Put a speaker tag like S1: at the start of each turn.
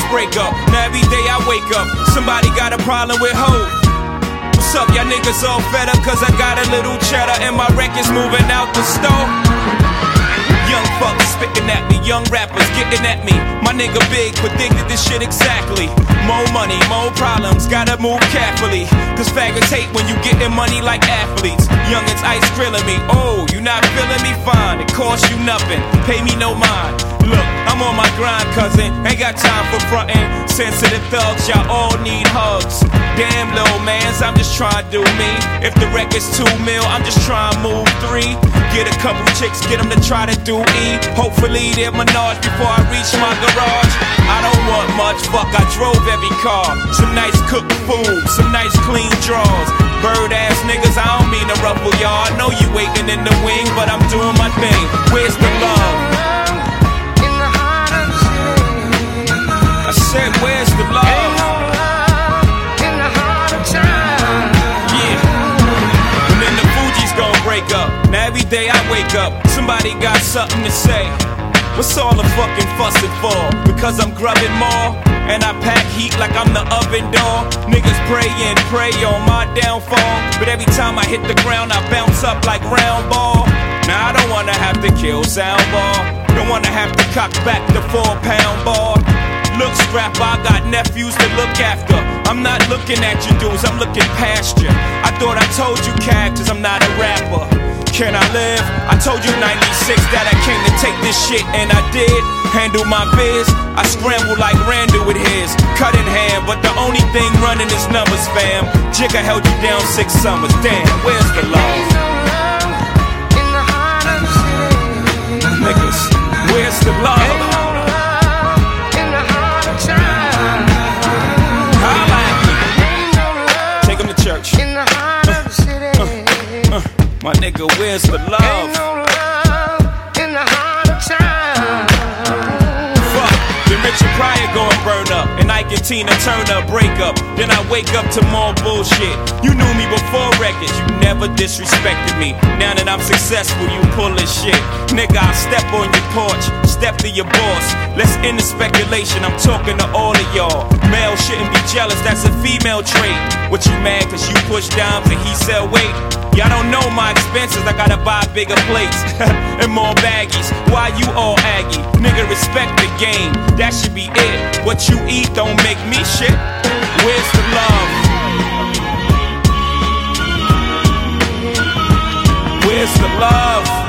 S1: break up. Now every day I wake up, somebody got a problem with hope. What's up, y'all niggas all fed up? Cause I got a little cheddar and my records moving out the store. Young fuckers spitting at me, young rappers getting at me. My nigga Big predicted this shit exactly. More money, more problems, gotta move carefully. Cause faggots hate when you getting money like athletes. Youngins ice grilling me, oh, you not feeling me? Fine, it costs you nothing, pay me no mind. Look, I'm on my grind, cousin, ain't got time for frontin'. Sensitive thugs, y'all all need hugs. Damn, little mans, I'm just trying to do me. If the record's 2 mil, I'm just trying to move 3. Get a couple chicks, get them to try to do E. Hopefully they're Menage before I reach my garage. I don't want much, fuck, I drove every car. Some nice cooked food, some nice clean drawers. Bird ass niggas, I don't mean to ruffle y'all. I know you waiting in the wing, but I'm doing my thing. Where's the love? I said, where's the love? Ain't no love in the heart of time. Yeah. And then the Fugees gon' break up. Now every day I wake up, somebody got something to say. What's all the fucking fussing for? Because I'm grubbing more, and I pack heat like I'm the oven door. Niggas pray and pray on my downfall, but every time I hit the ground I bounce up like round ball. Now I don't wanna have to kill soundball, don't wanna have to cock back the 4-pound ball. Look, scrapper, I got nephews to look after. I'm not looking at you dudes, I'm looking past you. I thought I told you characters, I'm not a rapper. Can I live? I told you 96 that I came to take this shit, and I did. Handle my biz, I scramble like Randall with his. Cut in hand, but the only thing running is numbers, fam. Jigga held you down 6 summers, damn, where's the love?
S2: Ain't no love in the heart of the city.
S1: Niggas, where's the love?
S2: Ain't no love in the heart of time.
S1: Holla at me.
S2: Ain't no love
S1: Take 'em to church.
S2: in the heart of the city.
S1: My nigga, where's the love?
S2: Ain't no love in the heart of time.
S1: Fuck, then Richard Pryor gon' burn up, and Ike and Tina Turner break up. Then I wake up to more bullshit. You knew me before records, you never disrespected me. Now that I'm successful, you pull this shit. Nigga, I step on your porch, step to your boss. Let's end the speculation, I'm talking to all of y'all. Male shouldn't be jealous, that's a female trait. What you mad cause you push dimes and he sell weight? Y'all don't know my expenses, I gotta buy bigger plates and more baggies. Why you all aggy? Nigga, respect the game, that should be it. What you eat don't make me shit. Where's the love? Where's the love?